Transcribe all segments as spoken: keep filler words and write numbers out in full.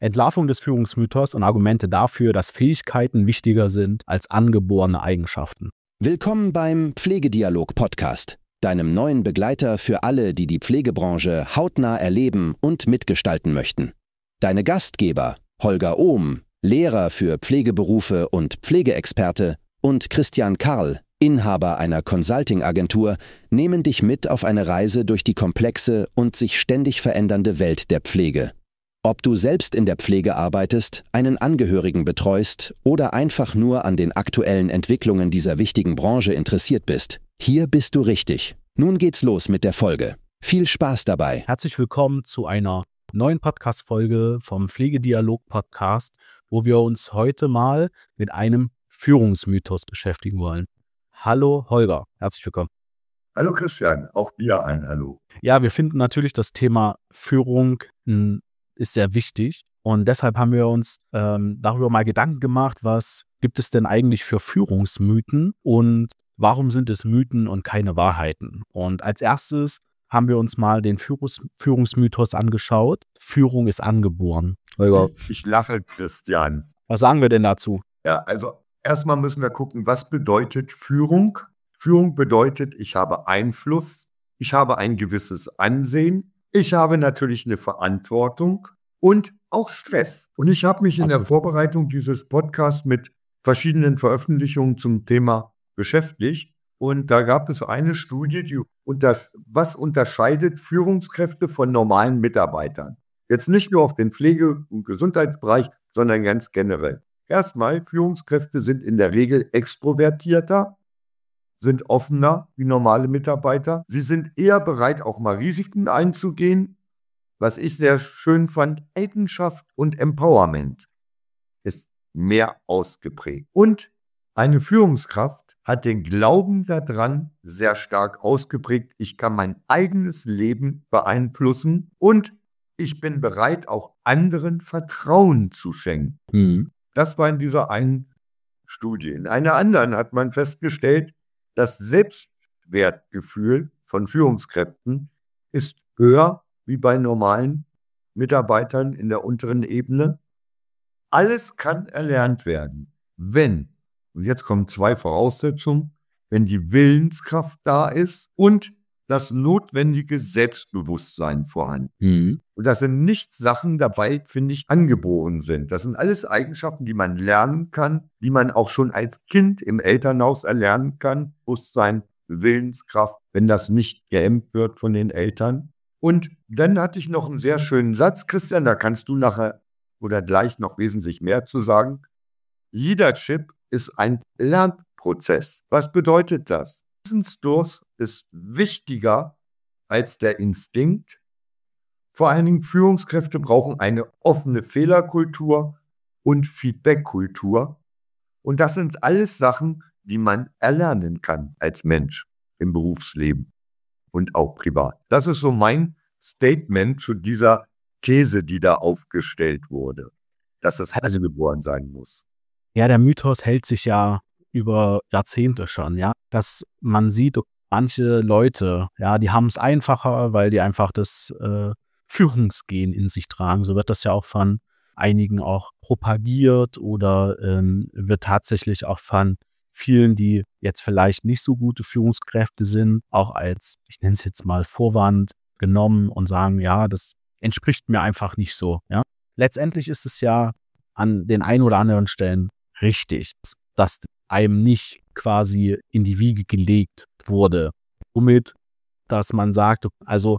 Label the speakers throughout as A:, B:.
A: Entlarvung des Führungsmythos und Argumente dafür, dass Fähigkeiten wichtiger sind als angeborene Eigenschaften.
B: Willkommen beim Pflegedialog-Podcast, deinem neuen Begleiter für alle, die die Pflegebranche hautnah erleben und mitgestalten möchten. Deine Gastgeber Holger Ohm, Lehrer für Pflegeberufe und Pflegeexperte, und Christian Karl, Inhaber einer Consulting-Agentur, nehmen dich mit auf eine Reise durch die komplexe und sich ständig verändernde Welt der Pflege. Ob du selbst in der Pflege arbeitest, einen Angehörigen betreust oder einfach nur an den aktuellen Entwicklungen dieser wichtigen Branche interessiert bist, hier bist du richtig. Nun geht's los mit der Folge. Viel Spaß dabei.
A: Herzlich willkommen zu einer neuen Podcast-Folge vom Pflegedialog-Podcast, wo wir uns heute mal mit einem Führungsmythos beschäftigen wollen. Hallo Holger, herzlich willkommen.
C: Hallo Christian, auch dir ein Hallo.
A: Ja, wir finden natürlich das Thema Führung ein ist sehr wichtig und deshalb haben wir uns ähm, darüber mal Gedanken gemacht, was gibt es denn eigentlich für Führungsmythen und warum sind es Mythen und keine Wahrheiten? Und als erstes haben wir uns mal den Führungs- Führungsmythos angeschaut. Führung ist angeboren.
C: Holger. Ich lache, Christian.
A: Was sagen wir denn dazu?
C: Ja, also erstmal müssen wir gucken, was bedeutet Führung? Führung bedeutet, ich habe Einfluss, ich habe ein gewisses Ansehen, ich habe natürlich eine Verantwortung und auch Stress. Und ich habe mich in der Vorbereitung dieses Podcasts mit verschiedenen Veröffentlichungen zum Thema beschäftigt. Und da gab es eine Studie, die unter, was unterscheidet Führungskräfte von normalen Mitarbeitern. Jetzt nicht nur auf den Pflege- und Gesundheitsbereich, sondern ganz generell. Erstmal, Führungskräfte sind in der Regel extrovertierter, sind offener wie normale Mitarbeiter. Sie sind eher bereit, auch mal Risiken einzugehen. Was ich sehr schön fand, Leidenschaft und Empowerment ist mehr ausgeprägt. Und eine Führungskraft hat den Glauben daran sehr stark ausgeprägt. Ich kann mein eigenes Leben beeinflussen und ich bin bereit, auch anderen Vertrauen zu schenken.
A: Mhm.
C: Das war in dieser einen Studie. In einer anderen hat man festgestellt, das Selbstwertgefühl von Führungskräften ist höher wie bei normalen Mitarbeitern in der unteren Ebene. Alles kann erlernt werden, wenn, und jetzt kommen zwei Voraussetzungen, wenn die Willenskraft da ist und das notwendige Selbstbewusstsein vorhanden.
A: Mhm.
C: Und das sind nicht Sachen dabei, finde ich, angeboren sind. Das sind alles Eigenschaften, die man lernen kann, die man auch schon als Kind im Elternhaus erlernen kann. Bewusstsein, Willenskraft, wenn das nicht geämmt wird von den Eltern. Und dann hatte ich noch einen sehr schönen Satz, Christian, da kannst du nachher oder gleich noch wesentlich mehr zu sagen. Leadership ist ein Lernprozess. Was bedeutet das? Wissensdurst ist wichtiger als der Instinkt. Vor allen Dingen Führungskräfte brauchen eine offene Fehlerkultur und Feedbackkultur. Und das sind alles Sachen, die man erlernen kann als Mensch im Berufsleben und auch privat. Das ist so mein Statement zu dieser These, die da aufgestellt wurde, dass es
A: Also-
C: angeboren sein muss.
A: Ja, der Mythos hält sich ja über Jahrzehnte schon, ja, dass man sieht, manche Leute, ja, die haben es einfacher, weil die einfach das äh, Führungsgen in sich tragen. So wird das ja auch von einigen auch propagiert oder ähm, wird tatsächlich auch von vielen, die jetzt vielleicht nicht so gute Führungskräfte sind, auch als, ich nenne es jetzt mal Vorwand genommen und sagen, ja, das entspricht mir einfach nicht so. Ja. Letztendlich ist es ja an den ein oder anderen Stellen richtig, dass einem nicht quasi in die Wiege gelegt wurde, womit, dass man sagt, also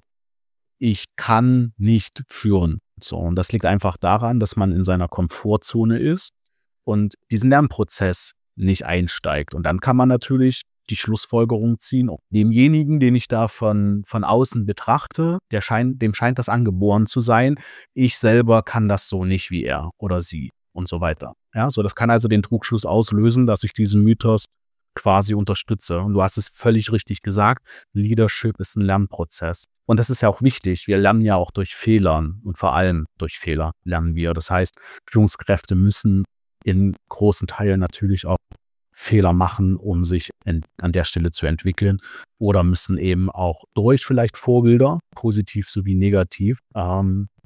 A: ich kann nicht führen. So, und das liegt einfach daran, dass man in seiner Komfortzone ist und diesen Lernprozess nicht einsteigt. Und dann kann man natürlich die Schlussfolgerung ziehen, demjenigen, den ich da von, von außen betrachte, der scheint, dem scheint das angeboren zu sein. Ich selber kann das so nicht wie er oder sie und so weiter. Ja, so das kann also den Trugschluss auslösen, dass ich diesen Mythos quasi unterstütze. Und du hast es völlig richtig gesagt, Leadership ist ein Lernprozess. Und das ist ja auch wichtig. Wir lernen ja auch durch Fehlern und vor allem durch Fehler lernen wir. Das heißt, Führungskräfte müssen in großen Teilen natürlich auch Fehler machen, um sich in, an der Stelle zu entwickeln, oder müssen eben auch durch vielleicht Vorbilder, positiv sowie negativ, ähm,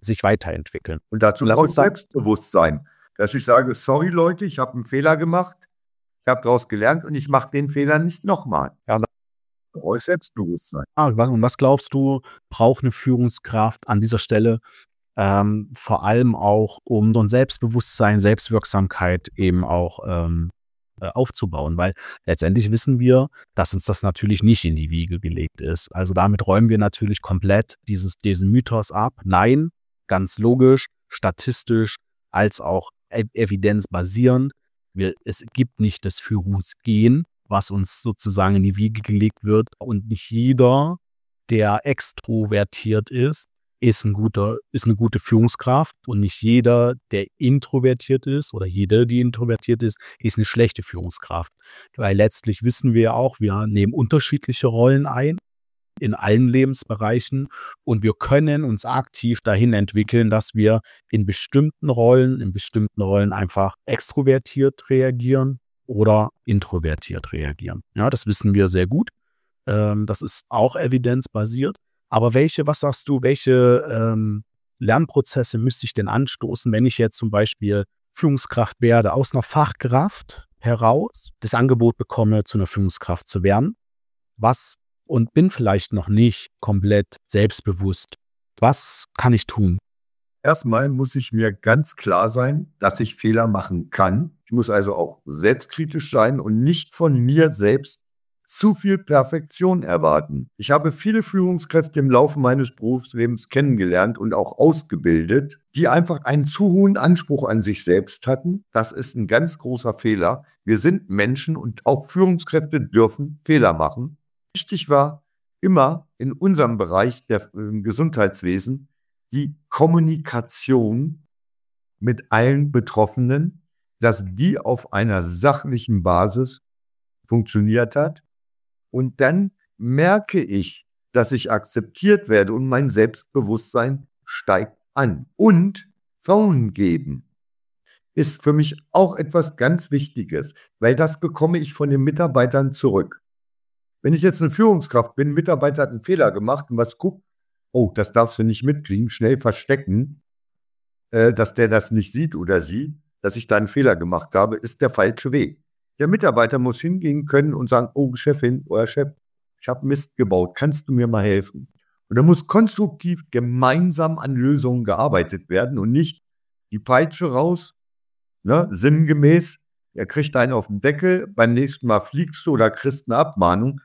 A: sich weiterentwickeln.
C: Und dazu braucht Selbstbewusstsein, dass ich sage, sorry Leute, ich habe einen Fehler gemacht, ich habe daraus gelernt und ich mache den Fehler nicht nochmal. Ja, da brauche ich Selbstbewusstsein.
A: Ah, und was glaubst du, braucht eine Führungskraft an dieser Stelle, ähm, vor allem auch, um so ein Selbstbewusstsein, Selbstwirksamkeit eben auch ähm, äh, aufzubauen? Weil letztendlich wissen wir, dass uns das natürlich nicht in die Wiege gelegt ist. Also damit räumen wir natürlich komplett dieses, diesen Mythos ab. Nein, ganz logisch, statistisch, als auch ev- evidenzbasierend. Wir, es gibt nicht das Führungsgen, was uns sozusagen in die Wiege gelegt wird. Und nicht jeder, der extrovertiert ist, ist, ein guter, ist eine gute Führungskraft. Und nicht jeder, der introvertiert ist oder jede, die introvertiert ist, ist eine schlechte Führungskraft. Weil letztlich wissen wir ja auch, wir nehmen unterschiedliche Rollen ein in allen Lebensbereichen und wir können uns aktiv dahin entwickeln, dass wir in bestimmten Rollen, in bestimmten Rollen einfach extrovertiert reagieren oder introvertiert reagieren. Ja, das wissen wir sehr gut. Ähm, das ist auch evidenzbasiert. Aber welche, was sagst du, welche ähm, Lernprozesse müsste ich denn anstoßen, wenn ich jetzt zum Beispiel Führungskraft werde, aus einer Fachkraft heraus das Angebot bekomme, zu einer Führungskraft zu werden? Was und bin vielleicht noch nicht komplett selbstbewusst. Was kann ich tun?
C: Erstmal muss ich mir ganz klar sein, dass ich Fehler machen kann. Ich muss also auch selbstkritisch sein und nicht von mir selbst zu viel Perfektion erwarten. Ich habe viele Führungskräfte im Laufe meines Berufslebens kennengelernt und auch ausgebildet, die einfach einen zu hohen Anspruch an sich selbst hatten. Das ist ein ganz großer Fehler. Wir sind Menschen und auch Führungskräfte dürfen Fehler machen. Wichtig war immer in unserem Bereich der äh, Gesundheitswesen die Kommunikation mit allen Betroffenen, dass die auf einer sachlichen Basis funktioniert hat. Und dann merke ich, dass ich akzeptiert werde und mein Selbstbewusstsein steigt an. Und Vertrauen geben ist für mich auch etwas ganz Wichtiges, weil das bekomme ich von den Mitarbeitern zurück. Wenn ich jetzt eine Führungskraft bin, ein Mitarbeiter hat einen Fehler gemacht und was guckt, oh, das darfst du nicht mitkriegen, schnell verstecken, äh, dass der das nicht sieht oder sie, dass ich da einen Fehler gemacht habe, ist der falsche Weg. Der Mitarbeiter muss hingehen können und sagen, oh, Chefin oder Chef, ich habe Mist gebaut, kannst du mir mal helfen? Und da muss konstruktiv gemeinsam an Lösungen gearbeitet werden und nicht die Peitsche raus, ne, sinngemäß, er kriegt einen auf den Deckel, beim nächsten Mal fliegst du oder kriegst eine Abmahnung.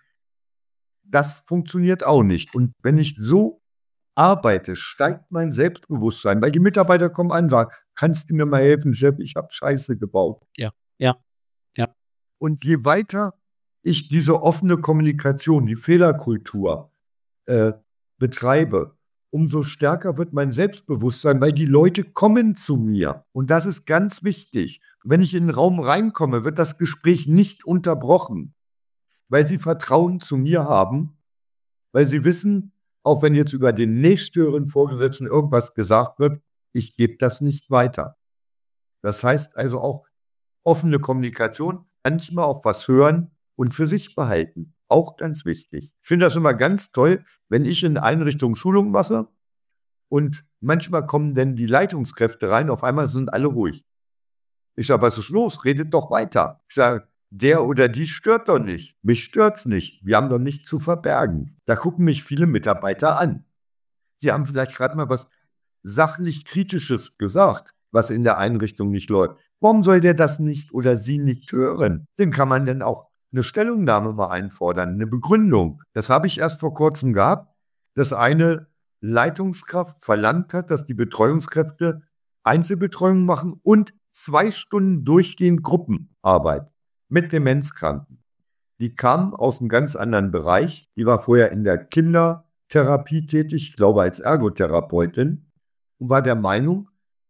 C: Das funktioniert auch nicht. Und wenn ich so arbeite, steigt mein Selbstbewusstsein, weil die Mitarbeiter kommen an und sagen, kannst du mir mal helfen, Chef, ich habe Scheiße gebaut.
A: Ja, ja, ja.
C: Und je weiter ich diese offene Kommunikation, die Fehlerkultur äh, betreibe, umso stärker wird mein Selbstbewusstsein, weil die Leute kommen zu mir. Und das ist ganz wichtig. Wenn ich in den Raum reinkomme, wird das Gespräch nicht unterbrochen, weil sie Vertrauen zu mir haben, weil sie wissen, auch wenn jetzt über den nächsthöheren Vorgesetzten irgendwas gesagt wird, ich gebe das nicht weiter. Das heißt also auch offene Kommunikation, manchmal auf was hören und für sich behalten. Auch ganz wichtig. Ich finde das immer ganz toll, wenn ich in Einrichtungen Schulungen mache und manchmal kommen dann die Leitungskräfte rein, auf einmal sind alle ruhig. Ich sage, was ist los? Redet doch weiter. Ich sage, der oder die stört doch nicht. Mich stört's nicht. Wir haben doch nichts zu verbergen. Da gucken mich viele Mitarbeiter an. Sie haben vielleicht gerade mal was sachlich Kritisches gesagt, was in der Einrichtung nicht läuft. Warum soll der das nicht oder sie nicht hören? Dann kann man dann auch eine Stellungnahme mal einfordern, eine Begründung. Das habe ich erst vor kurzem gehabt, dass eine Leitungskraft verlangt hat, dass die Betreuungskräfte Einzelbetreuung machen und zwei Stunden durchgehend Gruppenarbeit mit Demenzkranken. Die kam aus einem ganz anderen Bereich. Die war vorher in der Kindertherapie tätig, ich glaube als Ergotherapeutin, und war der Meinung,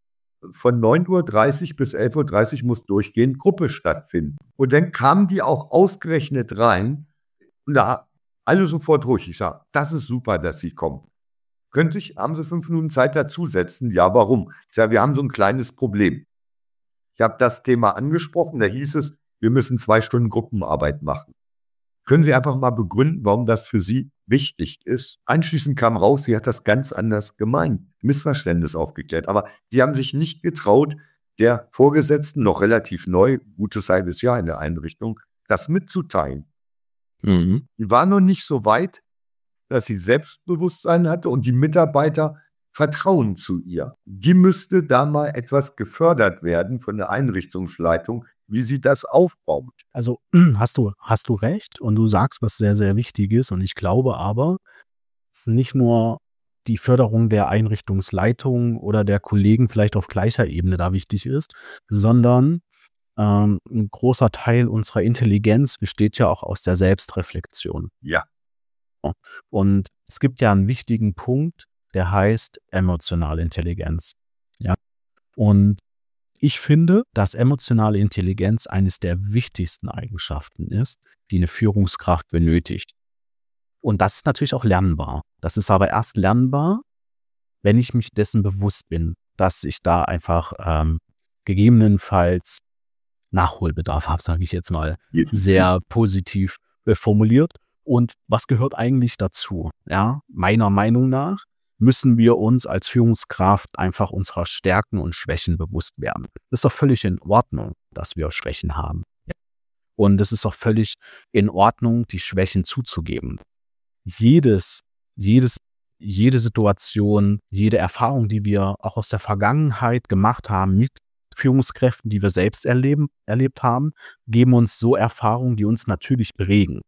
C: von neun Uhr dreißig bis elf Uhr dreißig muss durchgehend Gruppe stattfinden. Und dann kamen die auch ausgerechnet rein und da alle sofort ruhig. Ich sage, das ist super, dass sie kommen. Könnte ich, haben Sie fünf Minuten Zeit dazusetzen? Ja, warum? Ich sage, wir haben so ein kleines Problem. Ich habe das Thema angesprochen, da hieß es, wir müssen zwei Stunden Gruppenarbeit machen. Können Sie einfach mal begründen, warum das für Sie wichtig ist. Anschließend kam raus, sie hat das ganz anders gemeint. Missverständnis aufgeklärt. Aber sie haben sich nicht getraut, der Vorgesetzten, noch relativ neu, gutes halbes Jahr in der Einrichtung, das mitzuteilen.
A: Mhm.
C: Die war noch nicht so weit, dass sie Selbstbewusstsein hatte und die Mitarbeiter vertrauen zu ihr. Die müsste da mal etwas gefördert werden von der Einrichtungsleitung, wie sie das aufbaut.
A: Also hast du, hast du recht und du sagst, was sehr, sehr wichtig ist. Und ich glaube aber, es ist nicht nur die Förderung der Einrichtungsleitung oder der Kollegen vielleicht auf gleicher Ebene da wichtig ist, sondern ähm, ein großer Teil unserer Intelligenz besteht ja auch aus der Selbstreflexion.
C: Ja.
A: Und es gibt ja einen wichtigen Punkt, der heißt emotionale Intelligenz. Ja. Und ich finde, dass emotionale Intelligenz eines der wichtigsten Eigenschaften ist, die eine Führungskraft benötigt. Und das ist natürlich auch lernbar. Das ist aber erst lernbar, wenn ich mich dessen bewusst bin, dass ich da einfach ähm, gegebenenfalls Nachholbedarf habe, sage ich jetzt mal sehr positiv äh, formuliert. Und was gehört eigentlich dazu? Ja, meiner Meinung nach müssen wir uns als Führungskraft einfach unserer Stärken und Schwächen bewusst werden. Das ist doch völlig in Ordnung, dass wir Schwächen haben. Und es ist auch völlig in Ordnung, die Schwächen zuzugeben. Jedes, jedes, jede Situation, jede Erfahrung, die wir auch aus der Vergangenheit gemacht haben mit Führungskräften, die wir selbst erleben, erlebt haben, geben uns so Erfahrungen, die uns natürlich prägen.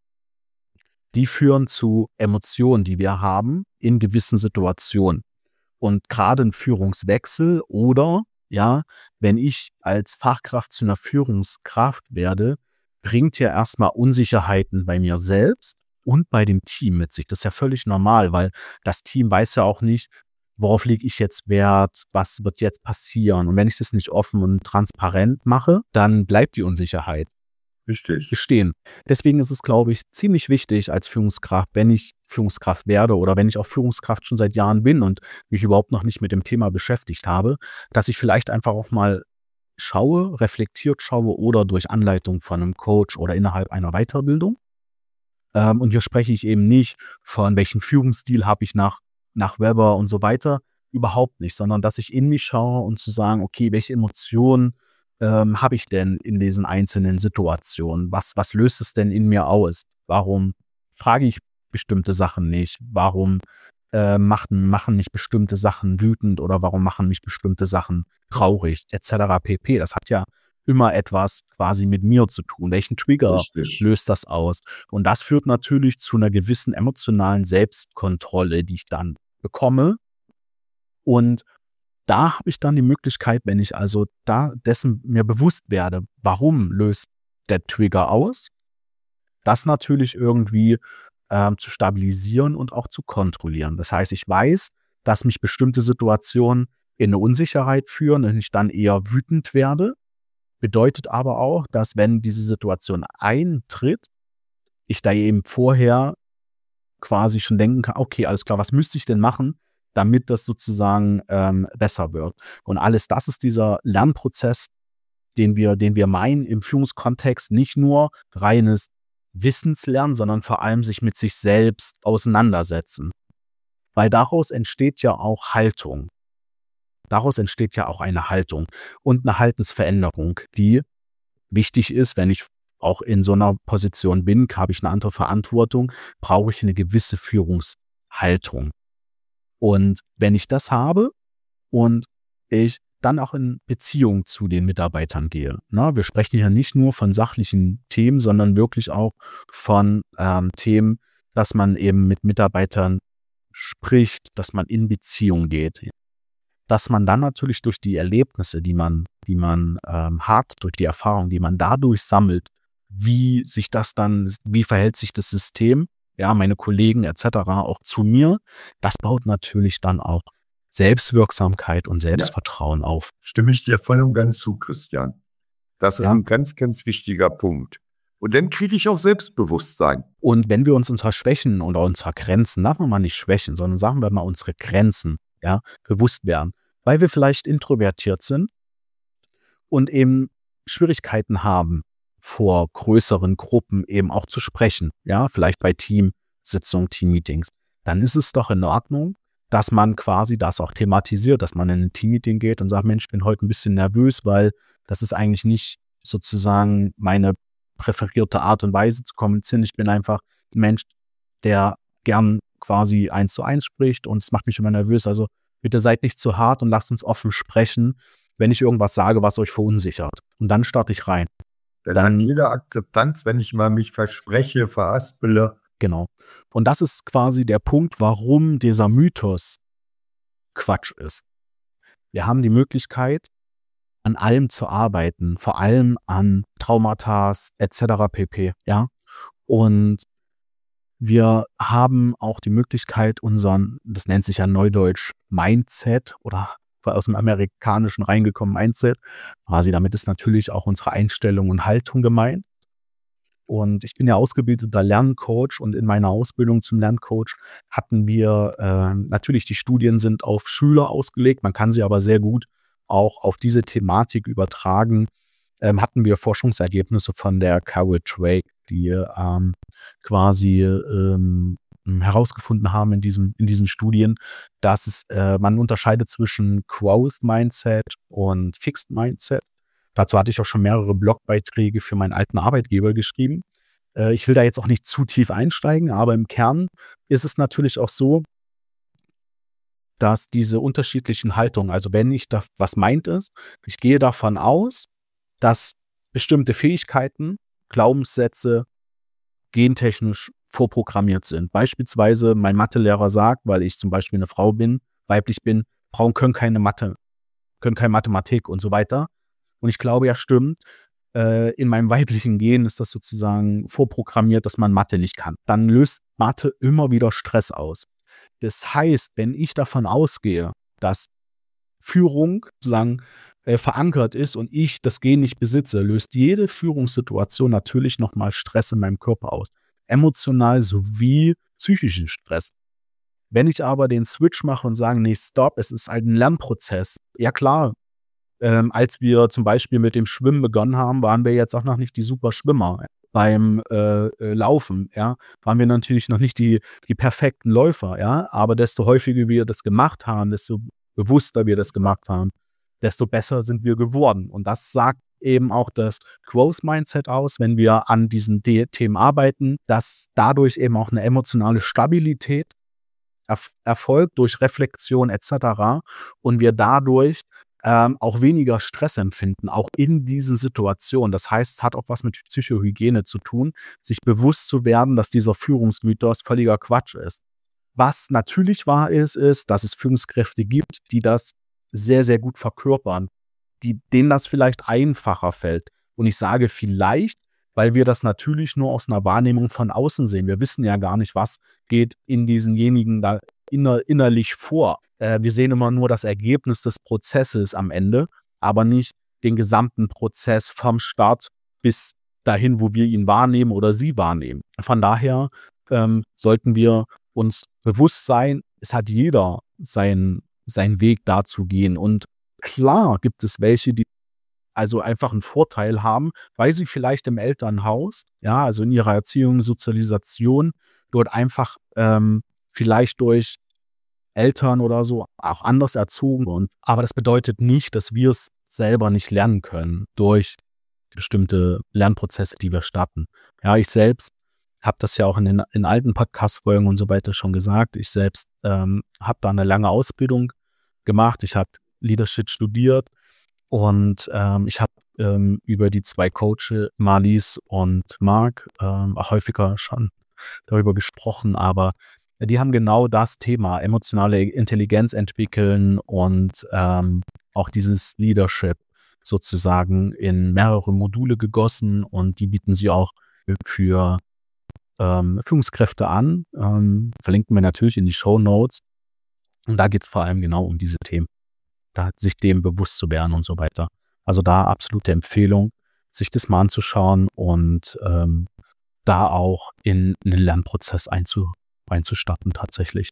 A: Die führen zu Emotionen, die wir haben in gewissen Situationen. Und gerade ein Führungswechsel oder, ja, wenn ich als Fachkraft zu einer Führungskraft werde, bringt ja erstmal Unsicherheiten bei mir selbst und bei dem Team mit sich. Das ist ja völlig normal, weil das Team weiß ja auch nicht, worauf lege ich jetzt Wert, was wird jetzt passieren. Und wenn ich das nicht offen und transparent mache, dann bleibt die Unsicherheit
C: Richtig.
A: bestehen. Deswegen ist es, glaube ich, ziemlich wichtig als Führungskraft, wenn ich Führungskraft werde oder wenn ich auch Führungskraft schon seit Jahren bin und mich überhaupt noch nicht mit dem Thema beschäftigt habe, dass ich vielleicht einfach auch mal schaue, reflektiert schaue oder durch Anleitung von einem Coach oder innerhalb einer Weiterbildung. Ähm, und hier spreche ich eben nicht von welchen Führungsstil habe ich nach, nach Weber und so weiter, überhaupt nicht, sondern dass ich in mich schaue und zu sagen, okay, welche Emotionen ähm, habe ich denn in diesen einzelnen Situationen? Was, was löst es denn in mir aus? Warum frage ich bestimmte Sachen nicht? Warum äh, machen, machen mich bestimmte Sachen wütend oder warum machen mich bestimmte Sachen traurig, et cetera pp. Das hat ja immer etwas quasi mit mir zu tun. Welchen Trigger
C: Richtig.
A: löst das aus? Und das führt natürlich zu einer gewissen emotionalen Selbstkontrolle, die ich dann bekomme. Und da habe ich dann die Möglichkeit, wenn ich also da dessen mir bewusst werde, warum löst der Trigger aus, das natürlich irgendwie ähm, zu stabilisieren und auch zu kontrollieren. Das heißt, ich weiß, dass mich bestimmte Situationen in eine Unsicherheit führen und ich dann eher wütend werde. Bedeutet aber auch, dass wenn diese Situation eintritt, ich da eben vorher quasi schon denken kann, okay, alles klar, was müsste ich denn machen, damit das sozusagen ähm, besser wird. Und alles das ist dieser Lernprozess, den wir, den wir meinen im Führungskontext, nicht nur reines Wissenslernen, sondern vor allem sich mit sich selbst auseinandersetzen. Weil daraus entsteht ja auch Haltung. Daraus entsteht ja auch eine Haltung und eine Haltensveränderung, die wichtig ist, wenn ich auch in so einer Position bin, habe ich eine andere Verantwortung, brauche ich eine gewisse Führungshaltung. Und wenn ich das habe und ich dann auch in Beziehung zu den Mitarbeitern gehe, na, wir sprechen hier nicht nur von sachlichen Themen, sondern wirklich auch von ähm, Themen, dass man eben mit Mitarbeitern spricht, dass man in Beziehung geht, dass man dann natürlich durch die Erlebnisse, die man, die man ähm, hat, durch die Erfahrung, die man dadurch sammelt, wie sich das dann, wie verhält sich das System, ja, meine Kollegen et cetera auch zu mir, das baut natürlich dann auch Selbstwirksamkeit und Selbstvertrauen ja. auf.
C: Stimme ich dir voll und ganz zu, Christian. Das ist ja. ein ganz, ganz wichtiger Punkt. Und dann kriege ich auch Selbstbewusstsein.
A: Und wenn wir uns unserer Schwächen oder unserer Grenzen, sagen wir mal nicht Schwächen, sondern sagen wir mal unsere Grenzen, ja, bewusst werden, weil wir vielleicht introvertiert sind und eben Schwierigkeiten haben, vor größeren Gruppen eben auch zu sprechen, ja, vielleicht bei Team, Teamsitzungen, Teammeetings, dann ist es doch in Ordnung, dass man quasi das auch thematisiert, dass man in ein Teammeeting geht und sagt, Mensch, ich bin heute ein bisschen nervös, weil das ist eigentlich nicht sozusagen meine präferierte Art und Weise zu kommunizieren. Ich bin einfach ein Mensch, der gern quasi eins zu eins spricht und es macht mich immer nervös. Also bitte seid nicht zu hart und lasst uns offen sprechen, wenn ich irgendwas sage, was euch verunsichert. Und dann starte ich rein.
C: Dann,
A: Dann-
C: hat jeder Akzeptanz, wenn ich mal mich verspreche, verhaspele.
A: Genau. Und das ist quasi der Punkt, warum dieser Mythos Quatsch ist. Wir haben die Möglichkeit, an allem zu arbeiten, vor allem an Traumata et cetera pp. Ja? Und wir haben auch die Möglichkeit, unseren, das nennt sich ja neudeutsch Mindset oder aus dem Amerikanischen reingekommen Mindset, quasi damit ist natürlich auch unsere Einstellung und Haltung gemeint. Und ich bin ja ausgebildeter Lerncoach und in meiner Ausbildung zum Lerncoach hatten wir, äh, natürlich die Studien sind auf Schüler ausgelegt, man kann sie aber sehr gut auch auf diese Thematik übertragen, ähm, hatten wir Forschungsergebnisse von der Carol Drake, die ähm, quasi ähm, herausgefunden haben in, diesem, in diesen Studien, dass es, äh, man unterscheidet zwischen Growth Mindset und Fixed Mindset. Dazu hatte ich auch schon mehrere Blogbeiträge für meinen alten Arbeitgeber geschrieben. Äh, ich will da jetzt auch nicht zu tief einsteigen, aber im Kern ist es natürlich auch so, dass diese unterschiedlichen Haltungen, also wenn ich da, was meint ist, ich gehe davon aus, dass bestimmte Fähigkeiten, Glaubenssätze gentechnisch vorprogrammiert sind. Beispielsweise mein Mathelehrer sagt, weil ich zum Beispiel eine Frau bin, weiblich bin, Frauen können keine Mathe, können keine Mathematik und so weiter. Und ich glaube, ja stimmt, äh, in meinem weiblichen Gen ist das sozusagen vorprogrammiert, dass man Mathe nicht kann. Dann löst Mathe immer wieder Stress aus. Das heißt, wenn ich davon ausgehe, dass Führung sozusagen äh, verankert ist und ich das Gen nicht besitze, löst jede Führungssituation natürlich nochmal Stress in meinem Körper aus. Emotional sowie psychischen Stress. Wenn ich aber den Switch mache und sage, nee, stopp, es ist ein Lernprozess. Ja klar, ähm, als wir zum Beispiel mit dem Schwimmen begonnen haben, waren wir jetzt auch noch nicht die super Schwimmer. Beim äh, äh, Laufen, ja, waren wir natürlich noch nicht die, die perfekten Läufer, ja, aber desto häufiger wir das gemacht haben, desto bewusster wir das gemacht haben, desto besser sind wir geworden. Und das sagt eben auch das Growth Mindset aus, wenn wir an diesen De- Themen arbeiten, dass dadurch eben auch eine emotionale Stabilität erf- erfolgt durch Reflexion et cetera und wir dadurch ähm, auch weniger Stress empfinden, auch in diesen Situationen. Das heißt, es hat auch was mit Psychohygiene zu tun, sich bewusst zu werden, dass dieser Führungsmythos völliger Quatsch ist. Was natürlich wahr ist, ist, dass es Führungskräfte gibt, die das sehr, sehr gut verkörpern, die, denen das vielleicht einfacher fällt. Und ich sage vielleicht, weil wir das natürlich nur aus einer Wahrnehmung von außen sehen. Wir wissen ja gar nicht, was geht in diesenjenigen da inner, innerlich vor. Äh, wir sehen immer nur das Ergebnis des Prozesses am Ende, aber nicht den gesamten Prozess vom Start bis dahin, wo wir ihn wahrnehmen oder sie wahrnehmen. Von daher ähm, sollten wir uns bewusst sein, es hat jeder seinen, seinen Weg da zu gehen. Und klar gibt es welche, die also einfach einen Vorteil haben, weil sie vielleicht im Elternhaus, ja, also in ihrer Erziehung, Sozialisation, dort einfach ähm, vielleicht durch Eltern oder so auch anders erzogen und aber das bedeutet nicht, dass wir es selber nicht lernen können durch bestimmte Lernprozesse, die wir starten. Ja, ich selbst habe das ja auch in den in alten Podcast-Folgen und so weiter schon gesagt. Ich selbst ähm, habe da eine lange Ausbildung gemacht. Ich habe Leadership studiert und ähm, ich habe ähm, über die zwei Coaches, Marlies und Marc, ähm, auch häufiger schon darüber gesprochen, aber die haben genau das Thema, emotionale Intelligenz entwickeln und ähm, auch dieses Leadership sozusagen in mehrere Module gegossen und die bieten sie auch für ähm, Führungskräfte an. Ähm, verlinken wir natürlich in die Shownotes. Und da geht es vor allem genau um diese Themen, da sich dem bewusst zu werden und so weiter. Also da absolute Empfehlung, sich das mal anzuschauen und ähm, da auch in einen Lernprozess einzu, einzustarten tatsächlich.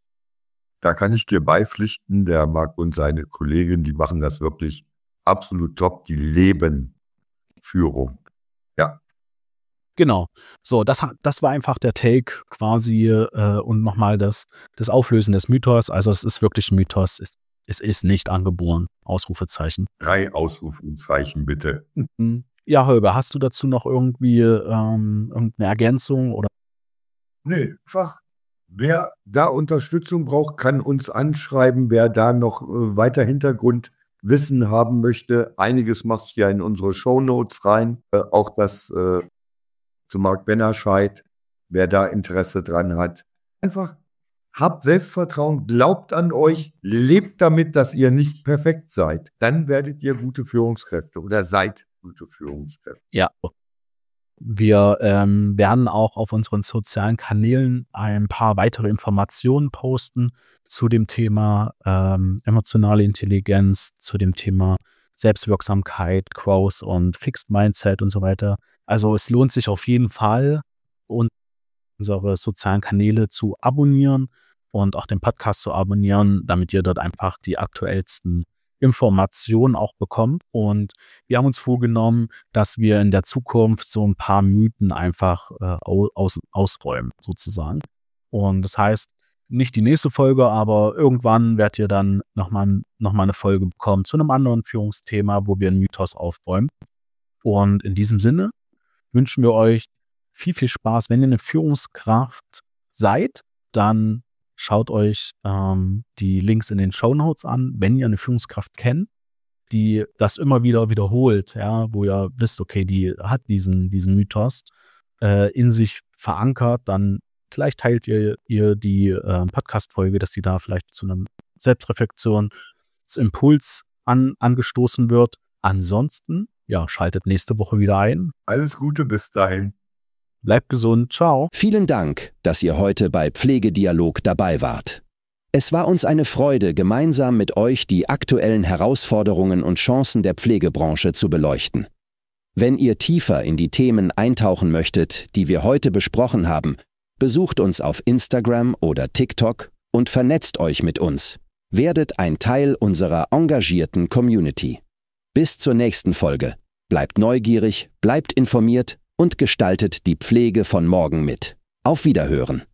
C: Da kann ich dir beipflichten, der Marc und seine Kollegin, die machen das wirklich absolut top, die leben Führung. Ja.
A: Genau. So, das, ha- das war einfach der Take quasi äh, und nochmal das, das Auflösen des Mythos. Also es ist wirklich ein Mythos. Es, es ist nicht angeboren. Ausrufezeichen.
C: Drei Ausrufungszeichen bitte.
A: Mhm. Ja, Holger, hast du dazu noch irgendwie ähm, irgendeine Ergänzung oder?
C: Nee, einfach. Wer da Unterstützung braucht, kann uns anschreiben. Wer da noch äh, weiter Hintergrundwissen haben möchte, einiges machst du ja in unsere Shownotes rein. Äh, auch das äh, zu Marc Bennerscheid, wer da Interesse dran hat. Einfach habt Selbstvertrauen, glaubt an euch, lebt damit, dass ihr nicht perfekt seid. Dann werdet ihr gute Führungskräfte oder seid gute Führungskräfte.
A: Ja. Wir ähm, werden auch auf unseren sozialen Kanälen ein paar weitere Informationen posten zu dem Thema ähm, emotionale Intelligenz, zu dem Thema Selbstwirksamkeit, Growth und Fixed Mindset und so weiter. Also es lohnt sich auf jeden Fall, und unsere sozialen Kanäle zu abonnieren und auch den Podcast zu abonnieren, damit ihr dort einfach die aktuellsten Informationen auch bekommt. Und wir haben uns vorgenommen, dass wir in der Zukunft so ein paar Mythen einfach äh, aus, ausräumen, sozusagen. Und das heißt, nicht die nächste Folge, aber irgendwann werdet ihr dann nochmal noch mal eine Folge bekommen zu einem anderen Führungsthema, wo wir einen Mythos aufräumen. Und in diesem Sinne wünschen wir euch viel, viel Spaß. Wenn ihr eine Führungskraft seid, dann schaut euch ähm, die Links in den Shownotes an. Wenn ihr eine Führungskraft kennt, die das immer wieder wiederholt, ja, wo ihr wisst, okay, die hat diesen, diesen Mythos äh, in sich verankert, dann vielleicht teilt ihr, ihr die äh, Podcast-Folge, dass sie da vielleicht zu einem Selbstreflexionsimpuls an, angestoßen wird. Ansonsten, ja, schaltet nächste Woche wieder ein.
C: Alles Gute bis dahin.
A: Bleibt gesund. Ciao.
B: Vielen Dank, dass ihr heute bei Pflegedialog dabei wart. Es war uns eine Freude, gemeinsam mit euch die aktuellen Herausforderungen und Chancen der Pflegebranche zu beleuchten. Wenn ihr tiefer in die Themen eintauchen möchtet, die wir heute besprochen haben, besucht uns auf Instagram oder TikTok und vernetzt euch mit uns. Werdet ein Teil unserer engagierten Community. Bis zur nächsten Folge. Bleibt neugierig, bleibt informiert und gestaltet die Pflege von morgen mit. Auf Wiederhören.